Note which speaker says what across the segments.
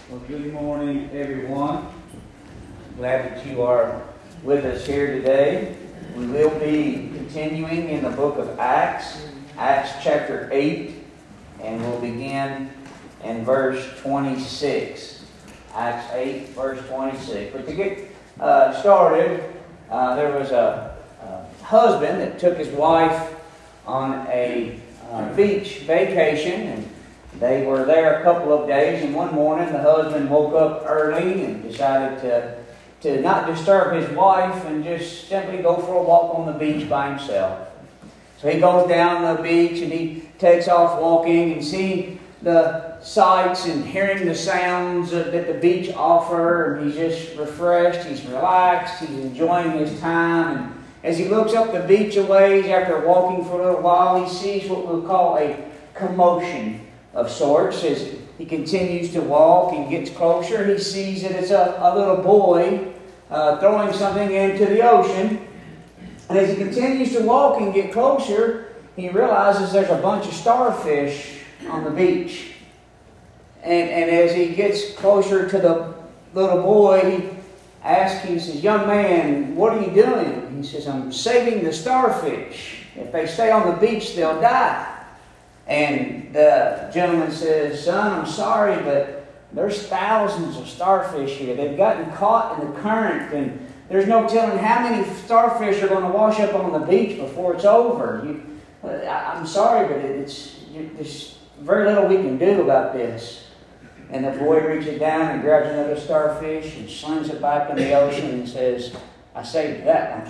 Speaker 1: Well, good morning, everyone. Glad that you are with us here today. We will be continuing in the book of Acts, Acts chapter 8, and we'll begin in verse 26. Acts 8, verse 26. But to get started, there was a husband that took his wife on a beach vacation, and they were there a couple of days, and one morning the husband woke up early and decided to not disturb his wife and just simply go for a walk on the beach by himself. So he goes down the beach and he takes off walking and seeing the sights and hearing the sounds that the beach offer, and he's just refreshed, he's relaxed, he's enjoying his time. And as he looks up the beach a ways after walking for a little while, he sees what we'll call a commotion of sorts. As he continues to walk and gets closer, he sees that it's a little boy throwing something into the ocean. And as he continues to walk and get closer, he realizes there's a bunch of starfish on the beach. And as he gets closer to the little boy, he asks him, he says, "Young man, what are you doing?" He says, "I'm saving the starfish. If they stay on the beach, they'll die." And the gentleman says, "Son, I'm sorry, but there's thousands of starfish here. They've gotten caught in the current, and there's no telling how many starfish are going to wash up on the beach before it's over. I'm sorry, but there's very little we can do about this." And the boy reaches down and grabs another starfish and slings it back in the ocean and says, "I saved that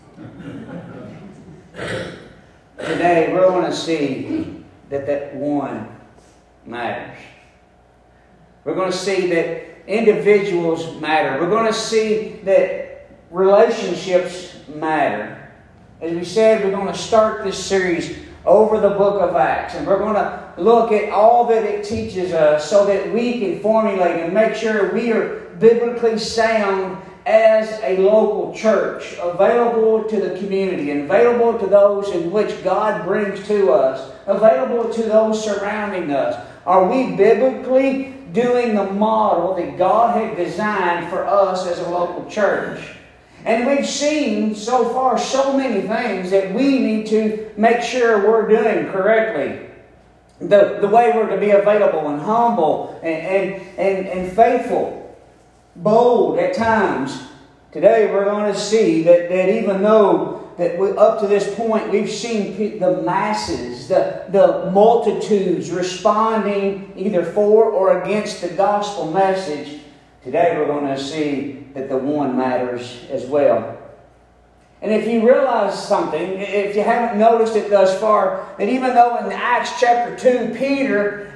Speaker 1: one." Today we're going to see that one matters. We're going to see that individuals matter. We're going to see that relationships matter. As we said, we're going to start this series over the book of Acts, and we're going to look at all that it teaches us so that we can formulate and make sure we are biblically sound as a local church, available to the community, available to those in which God brings to us, available to those surrounding us. Are we biblically doing the model that God had designed for us as a local church? And we've seen so far so many things that we need to make sure we're doing correctly. The way we're to be available and humble and faithful. Bold at times. Today we're going to see that even though that up to this point we've seen the masses, the multitudes responding either for or against the gospel message, today we're going to see that the one matters as well. And if you realize something, if you haven't noticed it thus far, that even though in Acts chapter 2 Peter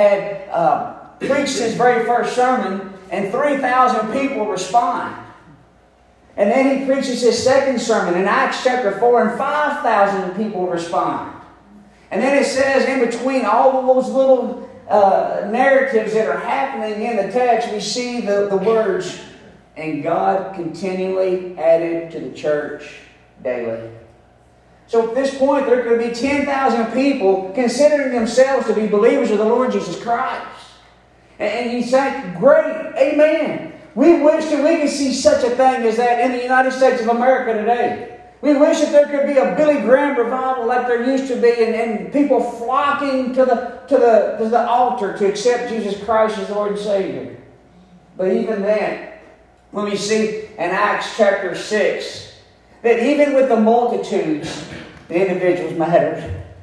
Speaker 1: had preached his very first sermon, and 3,000 people respond. And then he preaches his second sermon in Acts chapter 4, and 5,000 people respond. And then it says in between all of those little narratives that are happening in the text, we see the words, "And God continually added to the church daily." So at this point, there could be 10,000 people considering themselves to be believers of the Lord Jesus Christ. And you say, "Great, amen." We wish that we could see such a thing as that in the United States of America today. We wish that there could be a Billy Graham revival like there used to be, and people flocking to the altar to accept Jesus Christ as Lord and Savior. But even then, when we see in Acts chapter 6, that even with the multitudes, the individuals mattered.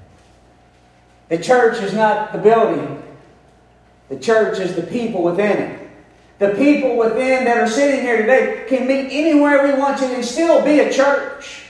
Speaker 1: The church is not the building. The church is the people within it. The people within that are sitting here today can meet anywhere we want to and still be a church.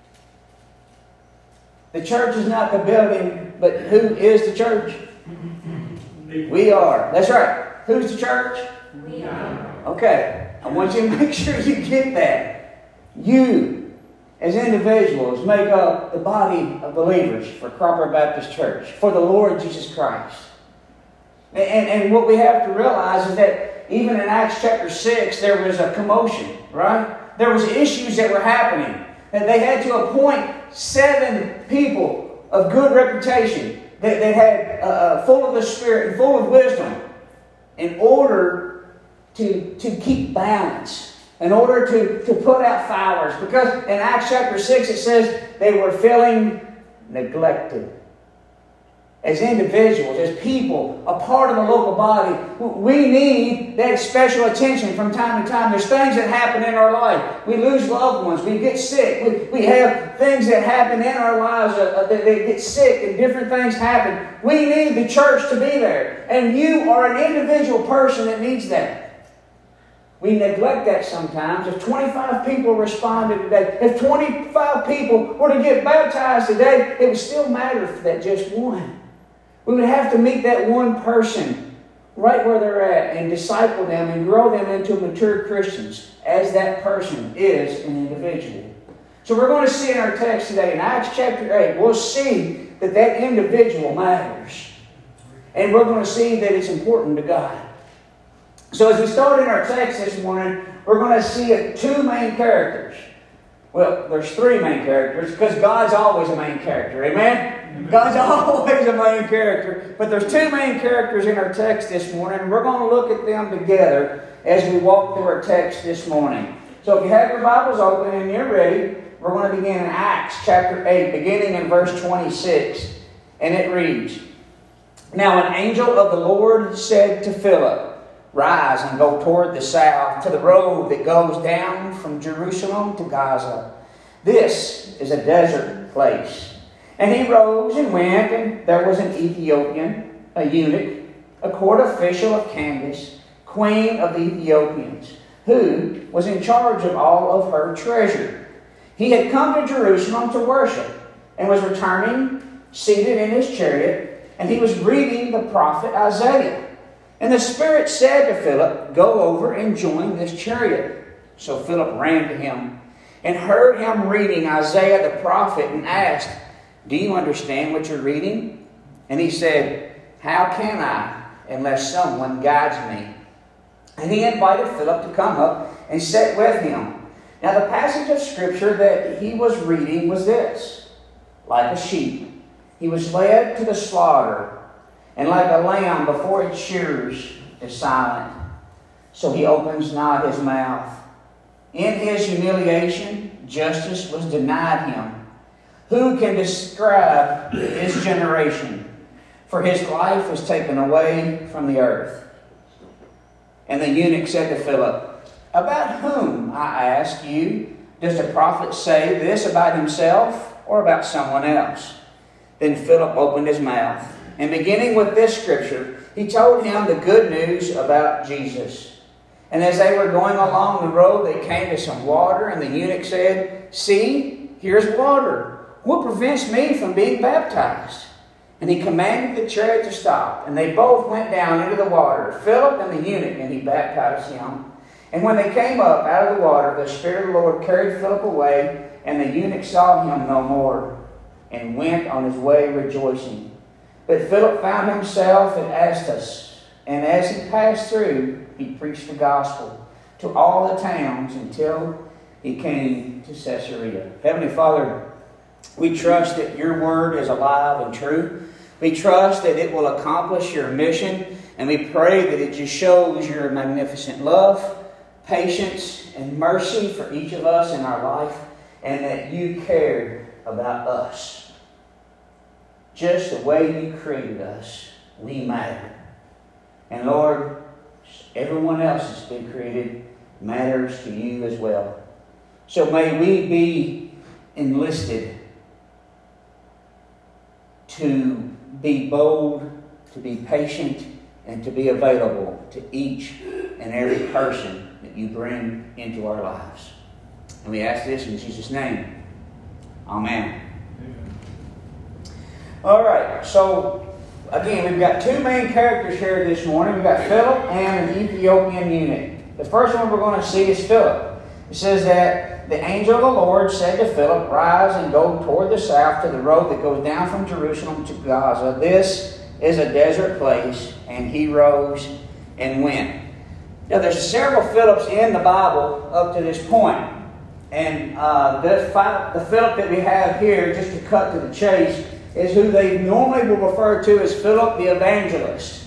Speaker 1: The church is not the building, but who is the church? We are. That's right. Who's the church?
Speaker 2: We are.
Speaker 1: Okay. I want you to make sure you get that. You, as individuals, make up the body of believers for Cropper Baptist Church, for the Lord Jesus Christ. And what we have to realize is that even in Acts chapter 6, there was a commotion, right? There was issues that were happening. And they had to appoint 7 people of good reputation that had full of the Spirit and full of wisdom in order to keep balance, in order to put out fires. Because in Acts chapter 6 it says they were feeling neglected. As individuals, as people, a part of the local body, we need that special attention from time to time. There's things that happen in our life. We lose loved ones. We get sick. We have things that happen in our lives that they get sick and different things happen. We need the church to be there. And you are an individual person that needs that. We neglect that sometimes. If 25 people responded today, if 25 people were to get baptized today, it would still matter for that just one. We would have to meet that one person right where they're at and disciple them and grow them into mature Christians as that person is an individual. So we're going to see in our text today in Acts chapter 8, we'll see that individual matters. And we're going to see that it's important to God. So as we start in our text this morning, we're going to see two main characters. Well, there's three main characters because God's always a main character. Amen? God's always a main character. But there's two main characters in our text this morning. And we're going to look at them together as we walk through our text this morning. So if you have your Bibles open and you're ready, we're going to begin in Acts chapter 8, beginning in verse 26. And it reads, "Now an angel of the Lord said to Philip, 'Rise and go toward the south to the road that goes down from Jerusalem to Gaza. This is a desert place.' And he rose and went, and there was an Ethiopian, a eunuch, a court official of Candace, queen of the Ethiopians, who was in charge of all of her treasure. He had come to Jerusalem to worship, and was returning, seated in his chariot, and he was reading the prophet Isaiah. And the Spirit said to Philip, 'Go over and join this chariot.' So Philip ran to him and heard him reading Isaiah the prophet and asked, 'Do you understand what you're reading?' And he said, 'How can I, unless someone guides me?' And he invited Philip to come up and sit with him. Now the passage of Scripture that he was reading was this: 'Like a sheep, he was led to the slaughter, and like a lamb before its shearers is silent, so he opens not his mouth. In his humiliation, justice was denied him. Who can describe his generation? For his life was taken away from the earth.' And the eunuch said to Philip, 'About whom, I ask you, does the prophet say this about himself or about someone else?' Then Philip opened his mouth, and beginning with this scripture, he told him the good news about Jesus. And as they were going along the road, they came to some water, and the eunuch said, 'See, here's water. What prevents me from being baptized?' And he commanded the chariot to stop, and they both went down into the water, Philip and the eunuch, and he baptized him. And when they came up out of the water, the Spirit of the Lord carried Philip away, and the eunuch saw him no more, and went on his way rejoicing. But Philip found himself at Astus, and as he passed through, he preached the gospel to all the towns until he came to Caesarea." Heavenly Father, we trust that your word is alive and true. We trust that it will accomplish your mission, and we pray that it just shows your magnificent love, patience, and mercy for each of us in our life, and that you care about us. Just the way you created us, we matter. And Lord, everyone else that's been created matters to you as well. So may we be enlisted to be bold, to be patient, and to be available to each and every person that you bring into our lives. And we ask this in Jesus' name. Amen. All right, so again, we've got two main characters here this morning. We've got Philip and an Ethiopian eunuch. The first one we're going to see is Philip. It says that the angel of the Lord said to Philip, "Rise and go toward the south to the road that goes down from Jerusalem to Gaza. This is a desert place." And he rose and went. Now, there's several Philips in the Bible up to this point. And the Philip that we have here, just to cut to the chase, is who they normally will refer to as Philip the evangelist.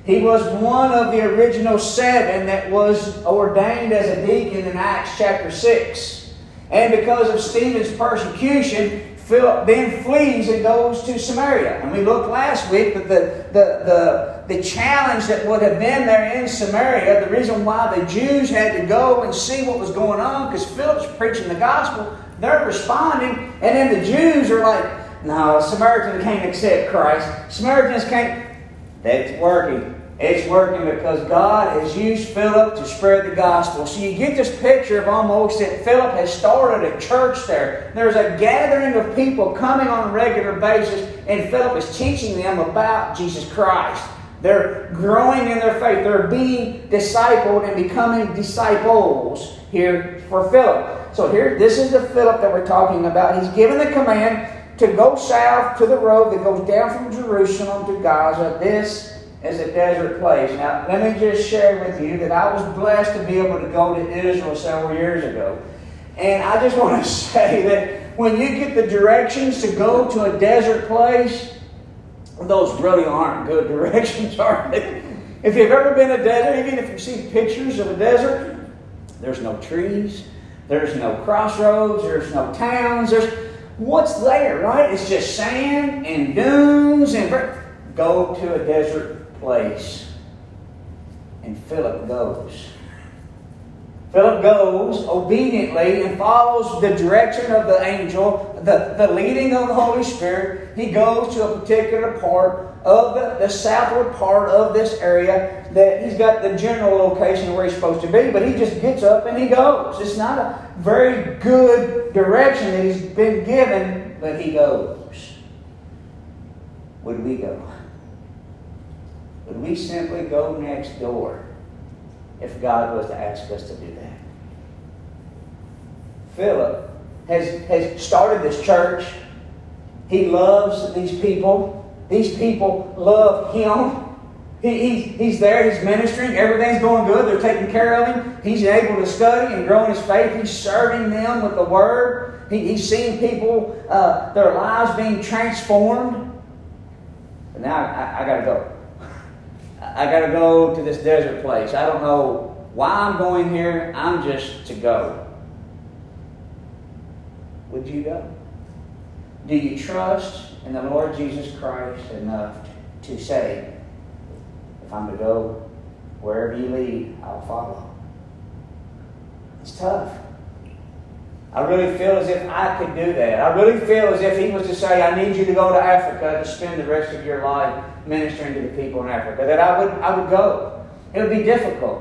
Speaker 1: He was one of the original 7 that was ordained as a deacon in Acts chapter 6. And because of Stephen's persecution, Philip then flees and goes to Samaria. And we looked last week that the challenge that would have been there in Samaria, the reason why the Jews had to go and see what was going on, because Philip's preaching the gospel, they're responding, and then the Jews are like, no, Samaritans can't accept Christ. Samaritans can't. That's working. It's working because God has used Philip to spread the gospel. So you get this picture of almost that Philip has started a church there. There's a gathering of people coming on a regular basis, and Philip is teaching them about Jesus Christ. They're growing in their faith. They're being discipled and becoming disciples here for Philip. So here, this is the Philip that we're talking about. He's given the command to go south to the road that goes down from Jerusalem to Gaza. This is a desert place. Now, let me just share with you that I was blessed to be able to go to Israel several years ago. And I just want to say that when you get the directions to go to a desert place, those really aren't good directions, are they? If you've ever been to a desert, even if you've seen pictures of a desert, there's no trees, there's no crossroads, there's no towns, what's there, right? It's just sand and dunes and go to a desert place. And Philip goes. Philip goes obediently and follows the direction of the angel, the leading of the Holy Spirit. He goes to a particular part of the southward part of this area that he's got the general location where he's supposed to be, but he just gets up and he goes. It's not a very good direction that he's been given, but he goes. Would we go? Would we simply go next door if God was to ask us to do that? Philip has started this church. He loves these people. These people love him. He's there. He's ministering. Everything's going good. They're taking care of him. He's able to study and grow in his faith. He's serving them with the Word. He's seeing people, their lives being transformed. But now I got to go. I got to go to this desert place. I don't know why I'm going here. I'm just to go. Would you go? Do you trust in the Lord Jesus Christ enough to say, if I'm to go wherever you lead, I'll follow? It's tough. I really feel as if I could do that. I really feel as if he was to say, I need you to go to Africa to spend the rest of your life ministering to the people in Africa, that I would go. It would be difficult.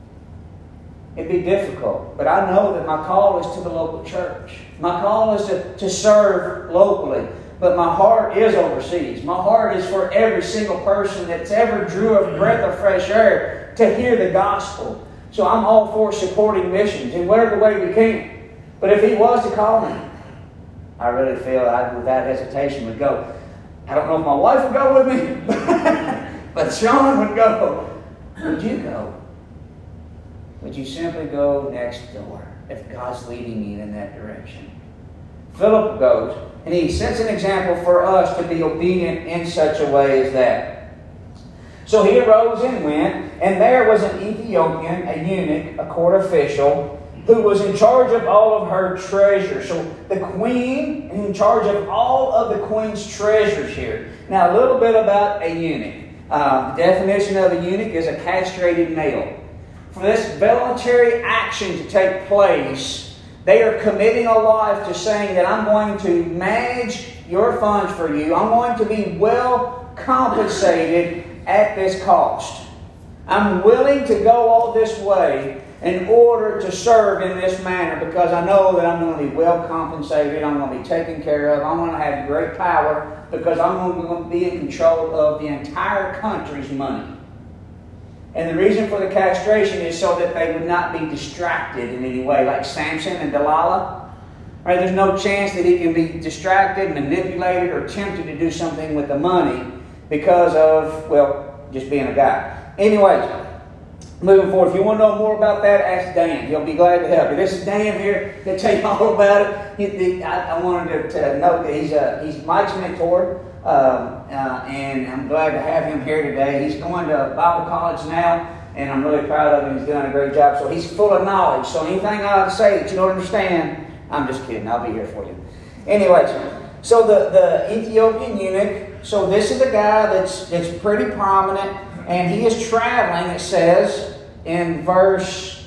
Speaker 1: It'd be difficult. But I know that my call is to the local church. My call is to serve locally. But my heart is overseas. My heart is for every single person that's ever drew a breath of fresh air to hear the gospel. So I'm all for supporting missions in whatever way we can. But if he was to call me, I really feel I, without hesitation, would go. I don't know if my wife would go with me, but Sean would go. Would you go? Would you simply go next door if God's leading you in that direction? Philip goes, and he sets an example for us to be obedient in such a way as that. So he arose and went, and there was an Ethiopian, a eunuch, a court official, who was in charge of all of her treasures. So the queen is in charge of all of the queen's treasures here. Now a little bit about a eunuch. The definition of a eunuch is a castrated male. For this voluntary action to take place, they are committing a life to saying that I'm going to manage your funds for you. I'm going to be well compensated at this cost. I'm willing to go all this way in order to serve in this manner because I know that I'm going to be well compensated, I'm going to be taken care of, I'm going to have great power because I'm going to be in control of the entire country's money. And the reason for the castration is so that they would not be distracted in any way, like Samson and Delilah. Right? There's no chance that he can be distracted, manipulated, or tempted to do something with the money because of, well, just being a guy. Anyways, moving forward. If you want to know more about that, ask Dan. He'll be glad to help you. This is Dan here to tell you all about it. I wanted to note that he's Mike's mentor, and I'm glad to have him here today. He's going to Bible college now, and I'm really proud of him. He's doing a great job. So he's full of knowledge. So anything I say that you don't understand, I'm just kidding. I'll be here for you. Anyways, so the Ethiopian eunuch, so this is a guy that's pretty prominent, and he is traveling, it says, in verse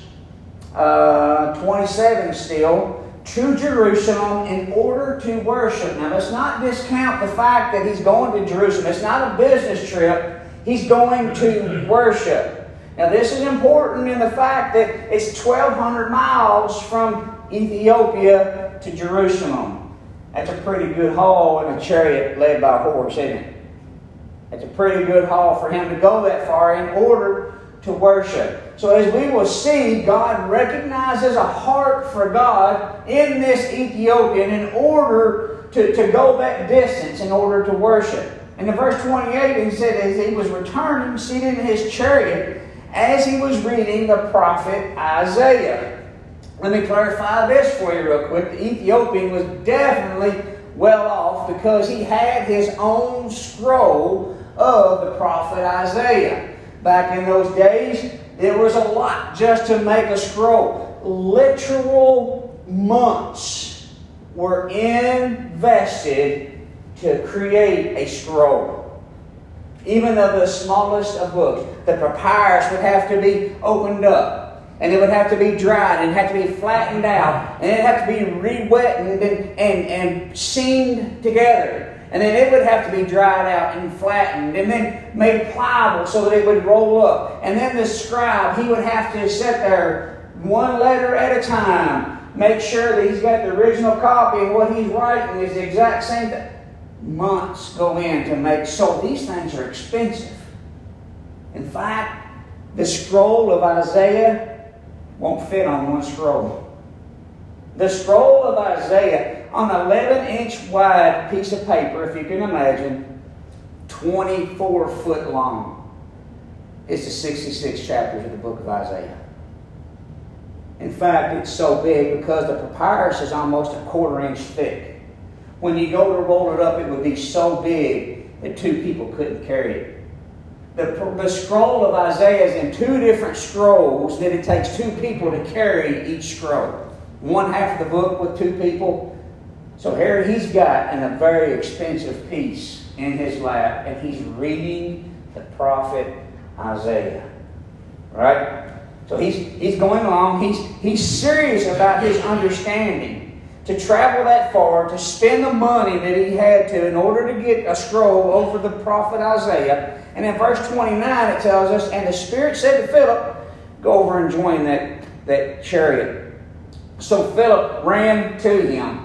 Speaker 1: 27 still, to Jerusalem in order to worship. Now, let's not discount the fact that he's going to Jerusalem. It's not a business trip. He's going to worship. Now, this is important in the fact that it's 1,200 miles from Ethiopia to Jerusalem. That's a pretty good haul in a chariot led by a horse, isn't it? It's a pretty good haul for him to go that far in order to worship. So as we will see, God recognizes a heart for God in this Ethiopian in order to go that distance in order to worship. And in verse 28, he said, as he was returning, seated in his chariot, as he was reading the prophet Isaiah. Let me clarify this for you real quick. The Ethiopian was definitely well off because he had his own scroll of the prophet Isaiah. Back in those days, there was a lot just to make a scroll. Literal months were invested to create a scroll. Even of the smallest of books, the papyrus would have to be opened up, and it would have to be dried, and it had to be flattened out, and it had to be re-wetted and seamed together. And then it would have to be dried out and flattened and then made pliable so that it would roll up. And then the scribe, he would have to sit there one letter at a time, make sure that he's got the original copy and what he's writing is the exact same thing. Months go in to make. So these things are expensive. In fact, the scroll of Isaiah won't fit on one scroll. The scroll of Isaiah, on an 11-inch wide piece of paper, if you can imagine, 24 foot long, is the 66 chapters of the book of Isaiah. In fact, it's so big because the papyrus is almost a 1/4 inch thick. When you go to roll it up, it would be so big that 2 people couldn't carry it. The scroll of Isaiah is in 2 different scrolls that it takes 2 people to carry each scroll. One half of the book with 2 people. So here he's got a very expensive piece in his lap, and he's reading the prophet Isaiah. Right? So he's going along. He's serious about his understanding. To travel that far, to spend the money that he had to in order to get a scroll over the prophet Isaiah. And in verse 29 it tells us, and the Spirit said to Philip, go over and join that chariot. So Philip ran to him.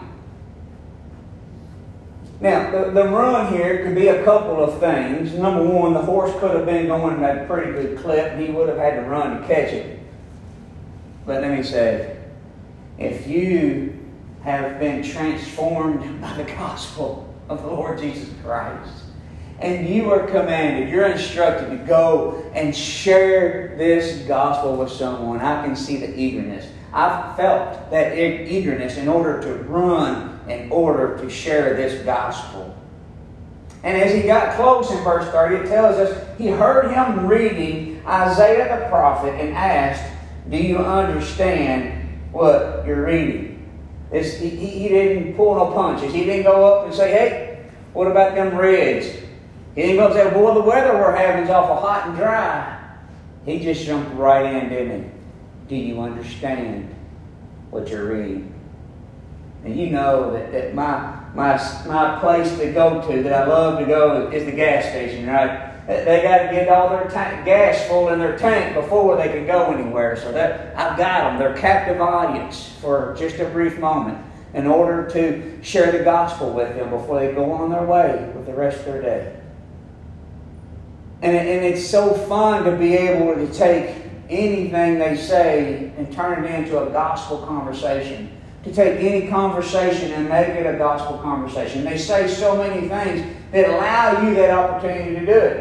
Speaker 1: Now, the run here could be a couple of things. Number one, the horse could have been going at a pretty good clip, and he would have had to run to catch it. But let me say, if you have been transformed by the gospel of the Lord Jesus Christ, and you are commanded, you're instructed to go and share this gospel with someone, I can see the eagerness. I've felt that eagerness in order to run, in order to share this gospel. And as he got close in verse 30, it tells us he heard him reading Isaiah the prophet and asked, do you understand what you're reading? He didn't pull no punches. He didn't go up and say, hey, what about them reds? He didn't go up and say, boy, the weather we're having is awful hot and dry. He just jumped right in, didn't he? Do you understand what you're reading? And you know that my place to go to, that I love to go, is the gas station, right? They got to get all their gas full in their tank before they can go anywhere. So that I've got them. They're captive audience for just a brief moment in order to share the gospel with them before they go on their way with the rest of their day. And it's so fun to be able to take anything they say and turn it into a gospel conversation. To take any conversation and make it a gospel conversation. They say so many things that allow you that opportunity to do it.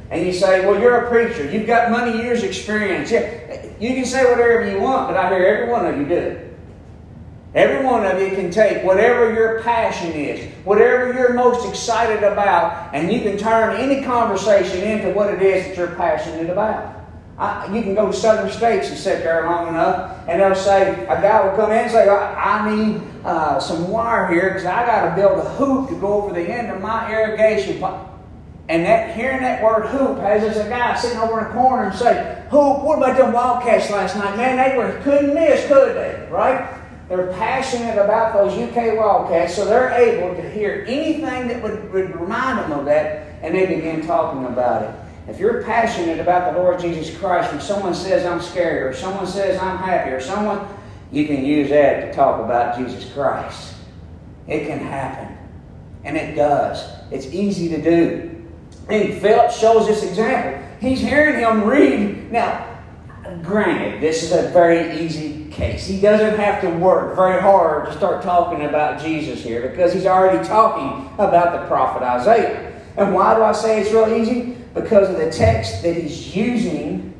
Speaker 1: And you say, well, you're a preacher. You've got many years experience. Yeah, you can say whatever you want, but I hear every one of you do it. Every one of you can take whatever your passion is, whatever you're most excited about, and you can turn any conversation into what it is that you're passionate about. You can go to southern states and sit there long enough, and they'll say, a guy will come in and say, I need some wire here because I got to build a hoop to go over the end of my irrigation pipe. And hearing that word hoop has as a guy sitting over in a corner and say, hoop, what about them Wildcats last night? Man, they couldn't miss, could they? Right? They're passionate about those UK Wildcats, so they're able to hear anything that would remind them of that, and they begin talking about it. If you're passionate about the Lord Jesus Christ, when someone says I'm scared, or someone says I'm happy, or you can use that to talk about Jesus Christ. It can happen. And it does. It's easy to do. And Philip shows this example. He's hearing him read. Now, granted, this is a very easy case. He doesn't have to work very hard to start talking about Jesus here because he's already talking about the prophet Isaiah. And why do I say it's real easy? Because of the text that he's using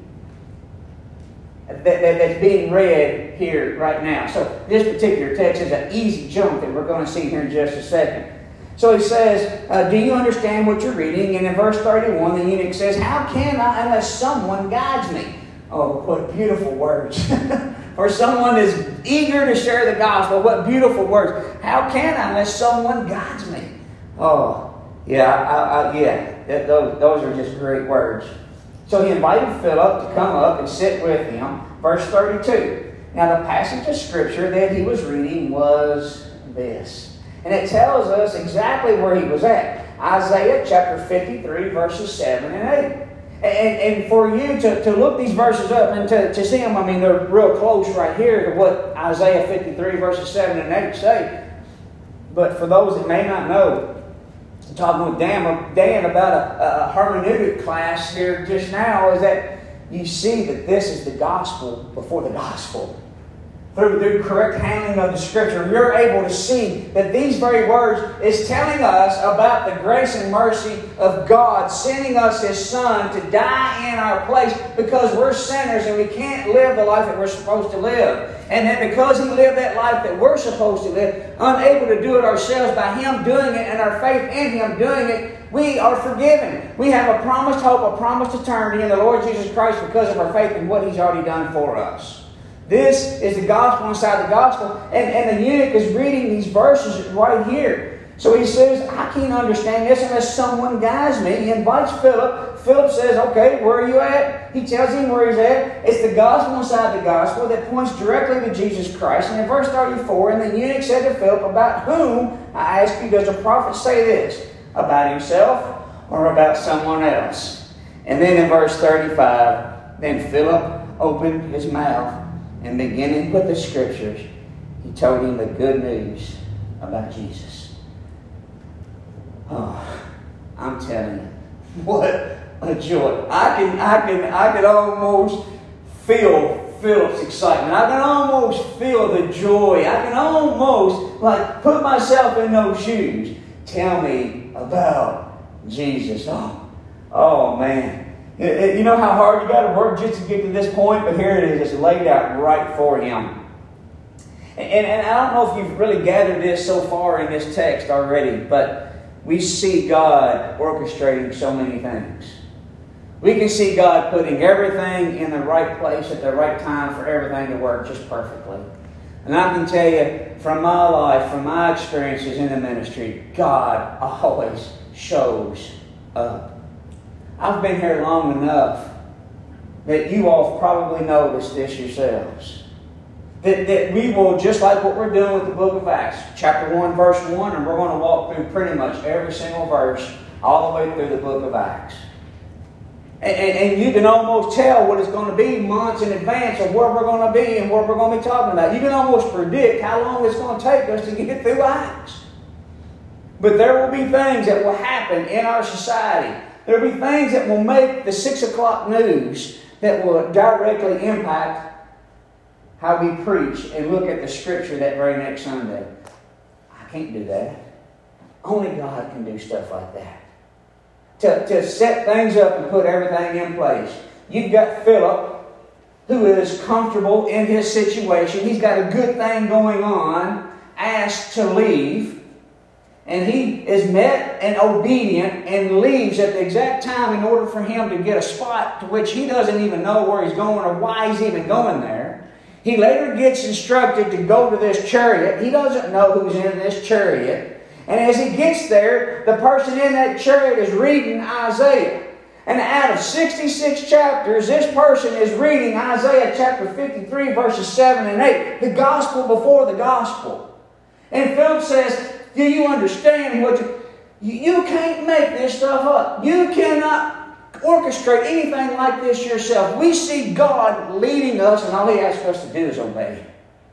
Speaker 1: that's being read here right now. So this particular text is an easy jump that we're going to see here in just a second. So he says, do you understand what you're reading? And in verse 31, the eunuch says, how can I unless someone guides me? Oh, what beautiful words. For someone that's eager to share the gospel, what beautiful words. How can I unless someone guides me? Oh, yeah, those are just great words. So he invited Philip to come up and sit with him. Verse 32. Now the passage of Scripture that he was reading was this. And it tells us exactly where he was at. Isaiah chapter 53, verses 7 and 8. And for you to look these verses up and to see them, I mean, they're real close right here to what Isaiah 53, verses 7 and 8 say. But for those that may not know, I'm talking with Dan about a hermeneutic class here just now, is that you see that this is the gospel before the gospel. Through the correct handling of the Scripture, you're able to see that these very words is telling us about the grace and mercy of God sending us His Son to die in our place because we're sinners and we can't live the life that we're supposed to live. And that because He lived that life that we're supposed to live, unable to do it ourselves, by Him doing it and our faith in Him doing it, we are forgiven. We have a promised hope, a promised eternity in the Lord Jesus Christ because of our faith in what He's already done for us. This is the gospel inside the gospel. And the eunuch is reading these verses right here. So he says, I can't understand this unless someone guides me. He invites Philip. Philip says, okay, where are you at? He tells him where he's at. It's the gospel inside the gospel that points directly to Jesus Christ. And in verse 34, and the eunuch said to Philip, about whom, I ask you, does the prophet say this? About himself or about someone else? And then in verse 35, then Philip opened his mouth, and beginning with the Scriptures, he told him the good news about Jesus. Oh, I'm telling you, what a joy! I can almost feel Philip's excitement. I can almost feel the joy. I can almost put myself in those shoes. Tell me about Jesus. Oh man. You know how hard you got to work just to get to this point? But here it is. It's laid out right for him. And I don't know if you've really gathered this so far in this text already, but we see God orchestrating so many things. We can see God putting everything in the right place at the right time for everything to work just perfectly. And I can tell you, from my life, from my experiences in the ministry, God always shows up. I've been here long enough that you all have probably noticed this yourselves. That we will, just like what we're doing with the book of Acts, chapter 1, verse 1, and we're going to walk through pretty much every single verse all the way through the book of Acts. And you can almost tell what it's going to be months in advance of where we're going to be and what we're going to be talking about. You can almost predict how long it's going to take us to get through Acts. But there will be things that will happen in our society. There will be things that will make the 6 o'clock news that will directly impact how we preach and look at the Scripture that very next Sunday. I can't do that. Only God can do stuff like that. to set things up and put everything in place. You've got Philip, who is comfortable in his situation. He's got a good thing going on, asked to leave. And he is met and obedient and leaves at the exact time in order for him to get a spot to which he doesn't even know where he's going or why he's even going there. He later gets instructed to go to this chariot. He doesn't know who's in this chariot. And as he gets there, the person in that chariot is reading Isaiah. And out of 66 chapters, this person is reading Isaiah chapter 53, verses 7 and 8. The gospel before the gospel. And Philip says, do you understand what you can't make this stuff up. You cannot orchestrate anything like this yourself. We see God leading us, and all He asks us to do is obey.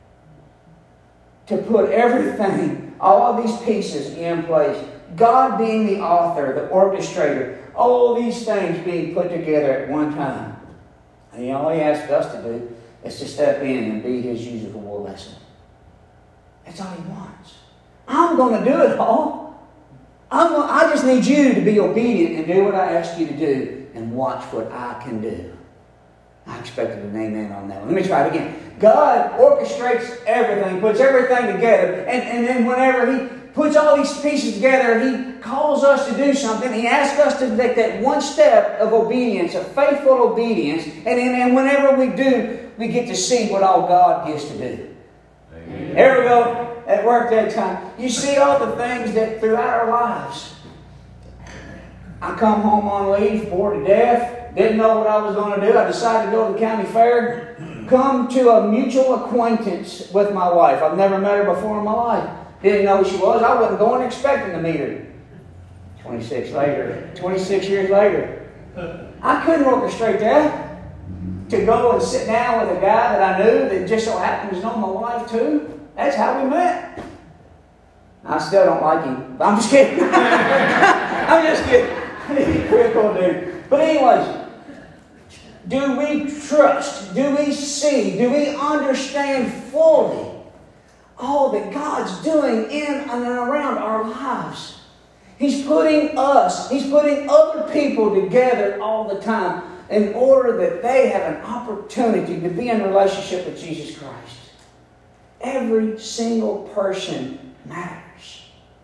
Speaker 1: To put everything, all of these pieces in place. God being the author, the orchestrator, all these things being put together at one time. And all He asks us to do is to step in and be His usable vessel. That's all He wants. I'm going to do it all. I just need you to be obedient and do what I ask you to do and watch what I can do. I expected an amen on that one. Let me try it again. God orchestrates everything, puts everything together, and then whenever He puts all these pieces together, He calls us to do something. He asks us to take that one step of obedience, of faithful obedience, and whenever we do, we get to see what all God gets to do. Amen. There we go. At work that time, you see all the things that throughout our lives. I come home on leave, bored to death, didn't know what I was going to do. I decided to go to the county fair, come to a mutual acquaintance with my wife. I've never met her before in my life. Didn't know who she was. I wasn't going expecting to meet her. 26 years later. I couldn't orchestrate that. To go and sit down with a guy that I knew that just so happens to know my wife too. That's how we met. I still don't like him. I'm just kidding. I'm just kidding. He's a pretty cool dude. But anyways, do we trust? Do we see? Do we understand fully all that God's doing in and around our lives? He's putting other people together all the time in order that they have an opportunity to be in a relationship with Jesus Christ. Every single person matters.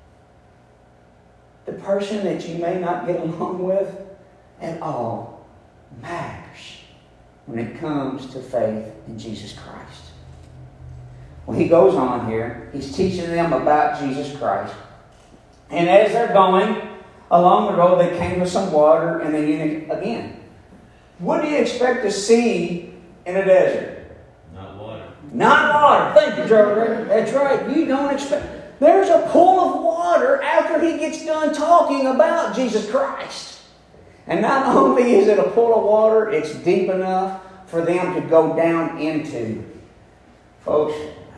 Speaker 1: The person that you may not get along with at all matters when it comes to faith in Jesus Christ. Well, he goes on here. He's teaching them about Jesus Christ. And as they're going along the road, they came to some water, and then again. What do you expect to see in a desert? Not water. Thank you, Trevor. That's right. You don't expect. There's a pool of water after he gets done talking about Jesus Christ. And not only is it a pool of water, it's deep enough for them to go down into. Folks,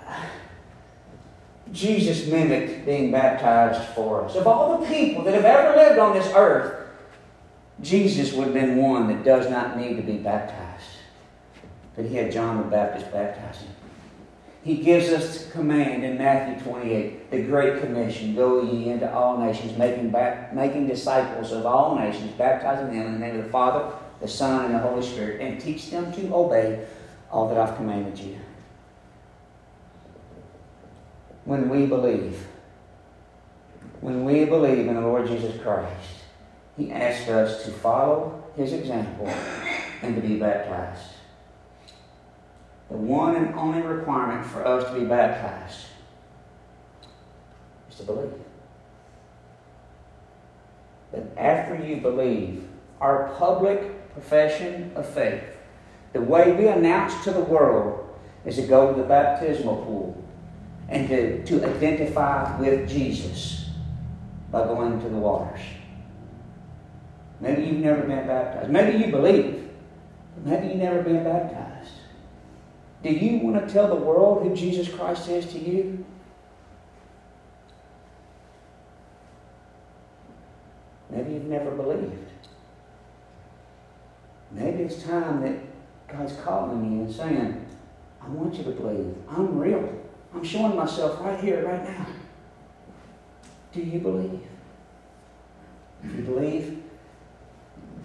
Speaker 1: Jesus mimicked being baptized for us. Of all the people that have ever lived on this earth, Jesus would have been one that does not need to be baptized. But He had John the Baptist baptize him. He gives us the command in Matthew 28, the Great Commission, go ye into all nations, making disciples of all nations, baptizing them in the name of the Father, the Son, and the Holy Spirit, and teach them to obey all that I've commanded you. When we believe in the Lord Jesus Christ, He asks us to follow His example and to be baptized. The one and only requirement for us to be baptized is to believe. But after you believe, our public profession of faith, the way we announce to the world, is to go to the baptismal pool and to identify with Jesus by going into the waters. Maybe you've never been baptized. Maybe you believe, but maybe you've never been baptized. Do you want to tell the world who Jesus Christ is to you? Maybe you've never believed. Maybe it's time that God's calling you and saying, I want you to believe. I'm real. I'm showing myself right here, right now. Do you believe? If you believe,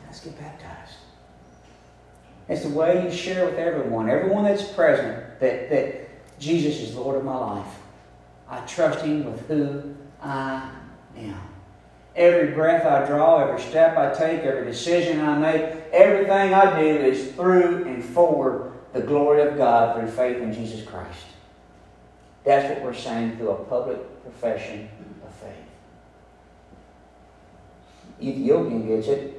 Speaker 1: let's get baptized. It's the way you share with everyone that's present, that Jesus is Lord of my life. I trust Him with who I am. Every breath I draw, every step I take, every decision I make, everything I do is through and for the glory of God through faith in Jesus Christ. That's what we're saying through a public profession of faith. Ethiopian gets it.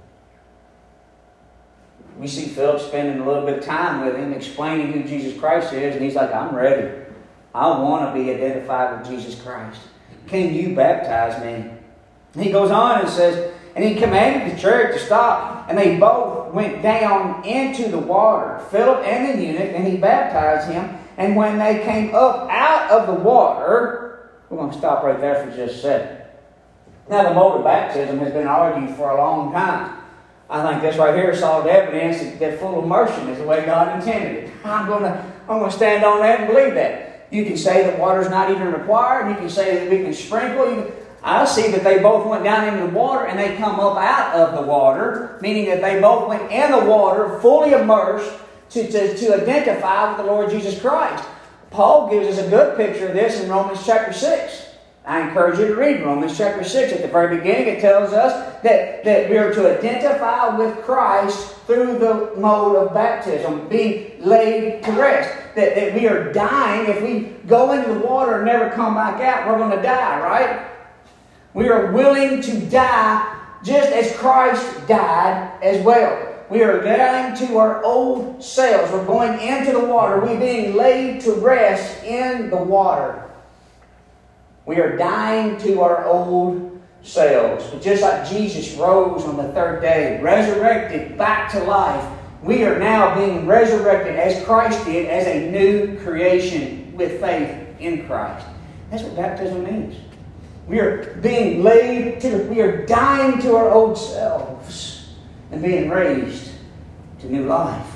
Speaker 1: We see Philip spending a little bit of time with him, explaining who Jesus Christ is, and he's like, I'm ready. I want to be identified with Jesus Christ. Can you baptize me? And he goes on and says, and he commanded the chariot to stop, and they both went down into the water, Philip and the eunuch, and he baptized him. And when they came up out of the water, we're going to stop right there for just a second. Now, the mode of baptism has been argued for a long time. I think this right here is solid evidence that full immersion is the way God intended it. I'm going to stand on that and believe that. You can say that water's not even required. You can say that we can sprinkle. I see that they both went down into the water and they come up out of the water, meaning that they both went in the water, fully immersed, to identify with the Lord Jesus Christ. Paul gives us a good picture of this in Romans chapter 6. I encourage you to read Romans chapter 6. At the very beginning, it tells us that we are to identify with Christ through the mode of baptism, being laid to rest. That we are dying. If we go into the water and never come back out, we're going to die, right? We are willing to die just as Christ died as well. We are dying to our old selves. We're going into the water. We're being laid to rest in the water. We are dying to our old selves. But just like Jesus rose on the third day, resurrected back to life, we are now being resurrected as Christ did, as a new creation with faith in Christ. That's what baptism means. We are being we are dying to our old selves and being raised to new life.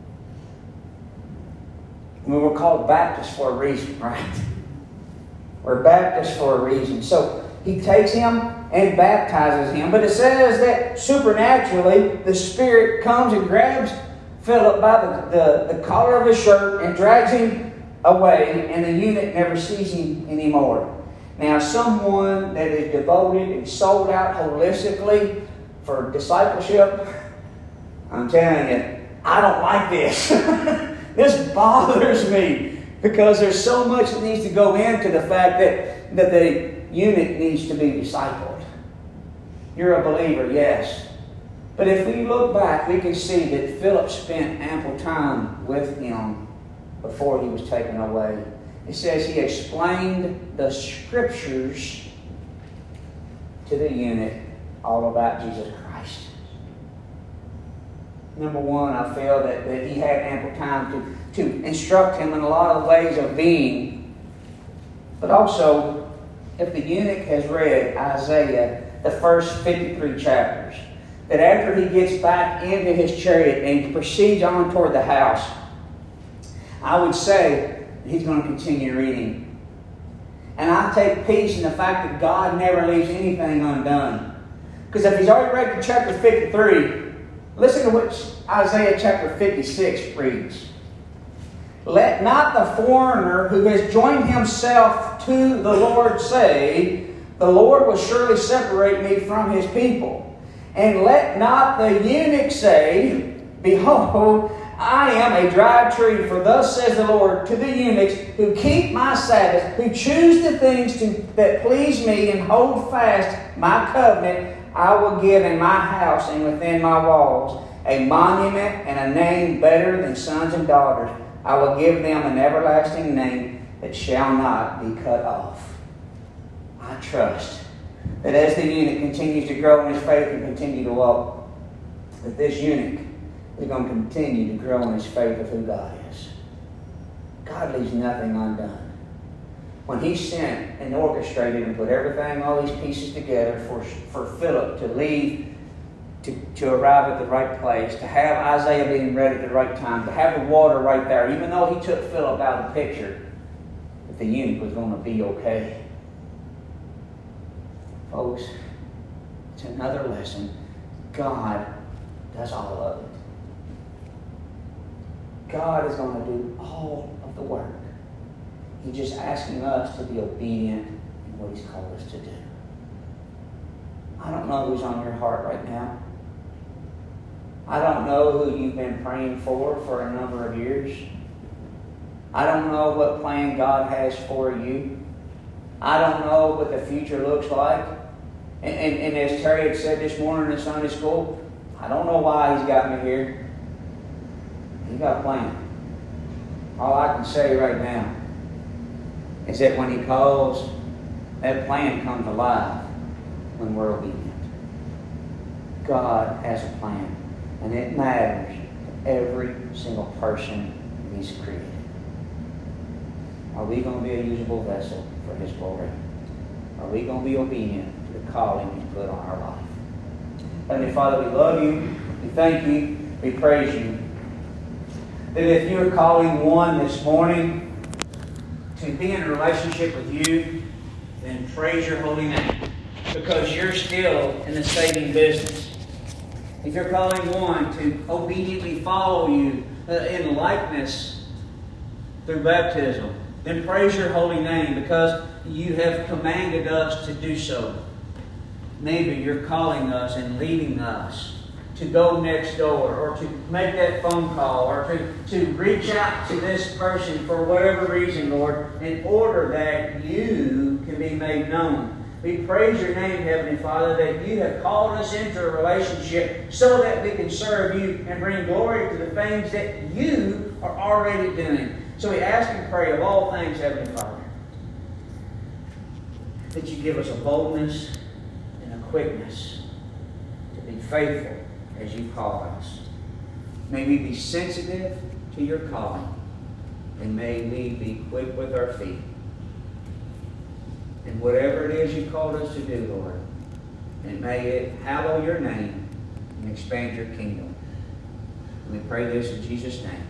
Speaker 1: We were called Baptists for a reason, right? We're Baptists for a reason. So he takes him and baptizes him. But it says that supernaturally the Spirit comes and grabs Philip by the collar of his shirt and drags him away, and the eunuch never sees him anymore. Now, someone that is devoted and sold out holistically for discipleship, I'm telling you, I don't like this. This bothers me. Because there's so much that needs to go into the fact that the eunuch needs to be discipled. You're a believer, yes. But if we look back, we can see that Philip spent ample time with him before he was taken away. It says he explained the Scriptures to the eunuch all about Jesus Christ. Number one, I feel that he had ample time to instruct him in a lot of ways of being. But also, if the eunuch has read Isaiah, the first 53 chapters, that after he gets back into his chariot and proceeds on toward the house, I would say he's going to continue reading. And I take peace in the fact that God never leaves anything undone. Because if he's already read to chapter 53, listen to what Isaiah chapter 56 reads. Let not the foreigner who has joined himself to the Lord say, the Lord will surely separate me from his people. And let not the eunuch say, behold, I am a dry tree, for thus says the Lord to the eunuchs who keep my Sabbath, who choose the things that please me and hold fast my covenant, I will give in my house and within my walls a monument and a name better than sons and daughters. I will give them an everlasting name that shall not be cut off. I trust that as the eunuch continues to grow in his faith and continue to walk, that this eunuch is going to continue to grow in his faith of who God is. God leaves nothing undone. When he sent and orchestrated and put everything, all these pieces together for Philip to leave, to arrive at the right place, to have Isaiah being read at the right time, to have the water right there, even though he took Philip out of the picture, that the eunuch was going to be okay. Folks, it's another lesson. God does all of it. God is going to do all of the work. He's just asking us to be obedient in what He's called us to do. I don't know who's on your heart right now. I don't know who you've been praying for a number of years. I don't know what plan God has for you. I don't know what the future looks like. And as Terry had said this morning in Sunday school, I don't know why He's got me here. He's got a plan. All I can say right now is that when He calls, that plan comes alive when we're obedient. God has a plan, and it matters to every single person He's created. Are we going to be a usable vessel for His glory? Are we going to be obedient to the calling He's put on our life? Heavenly Father, we love You. We thank You. We praise You. That if You're calling one this morning to be in a relationship with You, then praise Your holy name, because You're still in the saving business. If You're calling one to obediently follow You in likeness through baptism, then praise Your holy name, because You have commanded us to do so. Maybe You're calling us and leading us to go next door, or to make that phone call, or to reach out to this person for whatever reason, Lord, in order that You can be made known. We praise Your name, Heavenly Father, that You have called us into a relationship so that we can serve You and bring glory to the things that You are already doing. So we ask and pray of all things, Heavenly Father, that You give us a boldness and a quickness to be faithful as You call us. May we be sensitive to Your calling, and may we be quick with our feet. And whatever it is You called us to do, Lord, and may it hallow Your name and expand Your kingdom. And we pray this in Jesus' name.